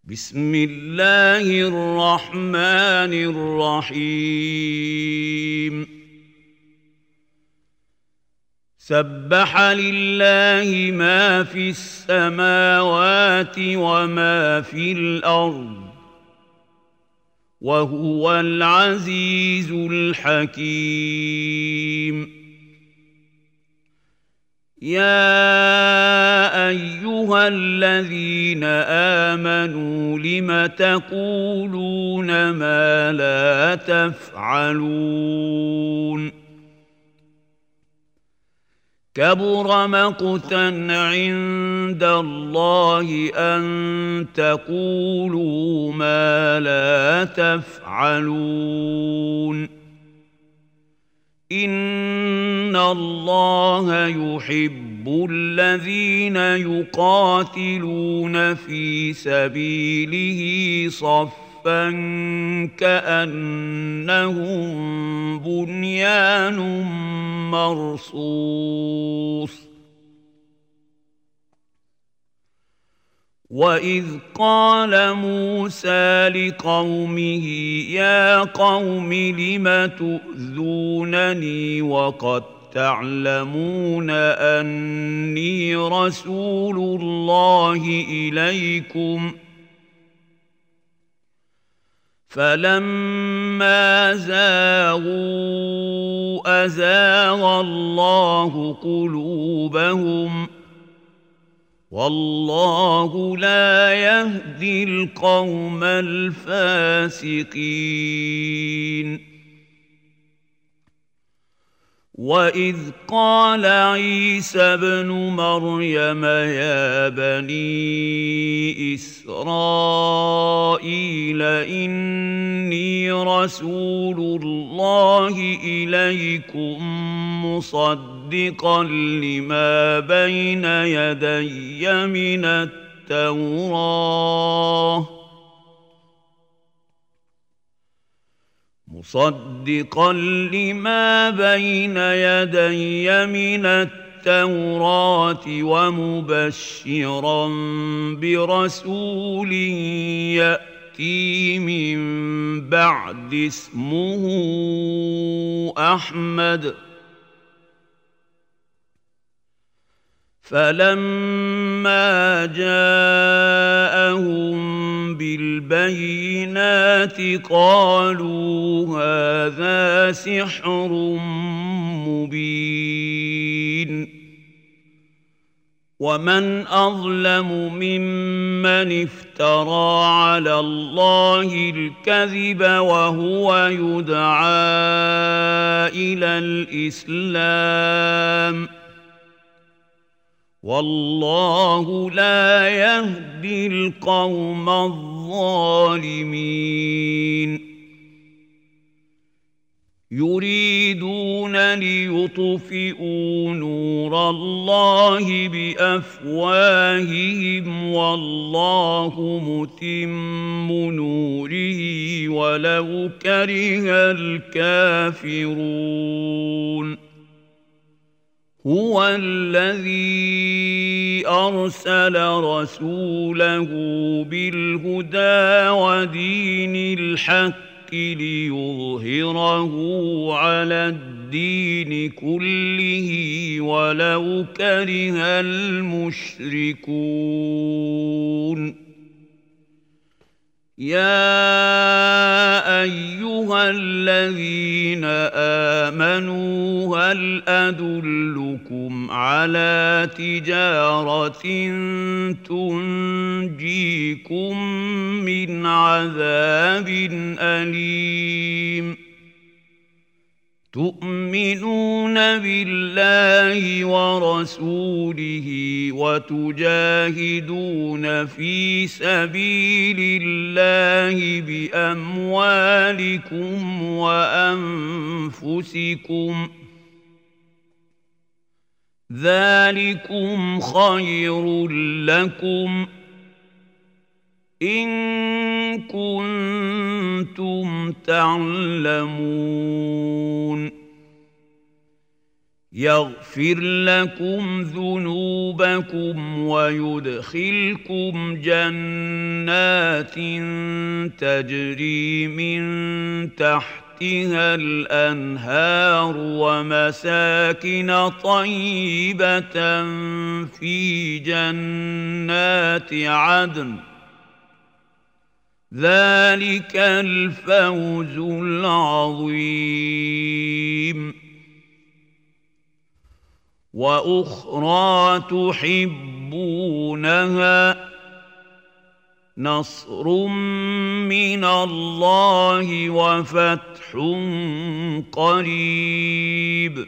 بسم الله الرحمن الرحيم سبح لله ما في السماوات وما في الأرض وهو العزيز الحكيم يا أيها الذين آمنوا لم تقولون ما لا تفعلون كبر مقتا عند الله أن تقولوا ما لا تفعلون إن الله يحب الذين يقاتلون في سبيله صفا كأنهم بنيان مرصوص وإذ قال موسى لقومه يا قوم لم تؤذونني وقد تعلمون أني رسول الله إليكم فلما زاغوا أزاغ الله قلوبهم والله لا يهدي القوم الفاسقين وإذ قال عيسى ابن مريم يا بني إسرائيل إني رسول الله إليكم مصدقا لما بين يدي من التوراة مصدقا لما بين يدي من التوراة ومبشرا برسول يأتي من بعد اسمه أحمد فلما جاءهم بالبينات قالوا هذا سحر مبين ومن أظلم ممن افترى على الله الكذب وهو يدعى إلى الإسلام والله لا يهدي القوم الظالمين يريدون ليطفئوا نور الله بأفواههم والله متم نوره ولو كره الكافرون هو الذي أرسل رسوله بالهدى ودين الحق ليظهره على الدين كله ولو كره المشركون يا أيها الذين آمنوا هل أدلكم على تجارة تنجيكم من عذاب أليم تؤمنون بالله ورسوله وتجاهدون في سبيل الله بأموالكم وأنفسكم ذلكم خير لكم إن كنتم تعلمون يغفر لكم ذنوبكم ويدخلكم جنات تجري من تحتها الأنهار ومساكن طيبة في جنات عدن ذلك الفوز العظيم وأخرى تحبونها نصر من الله وفتح قريب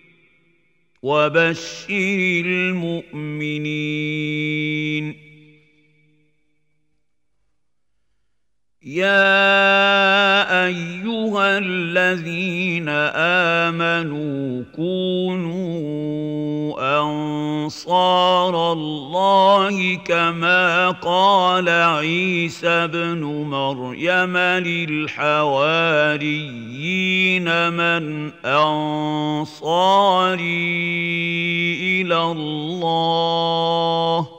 وبشر المؤمنين يا أيها الذين آمنوا كونوا أنصار الله كما قال عيسى ابن مريم للحواريين من أنصاري إلى الله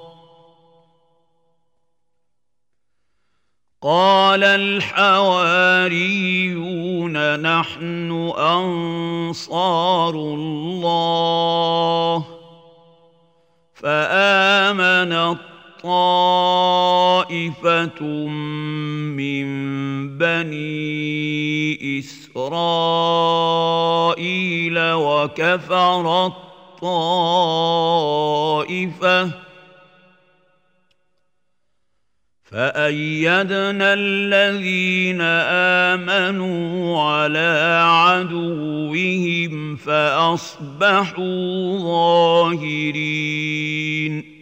قال الحواريون نحن أنصار الله فآمنت طائفة من بني إسرائيل وكفرت طائفة فأيدنا الذين آمنوا على عدوهم فأصبحوا ظاهرين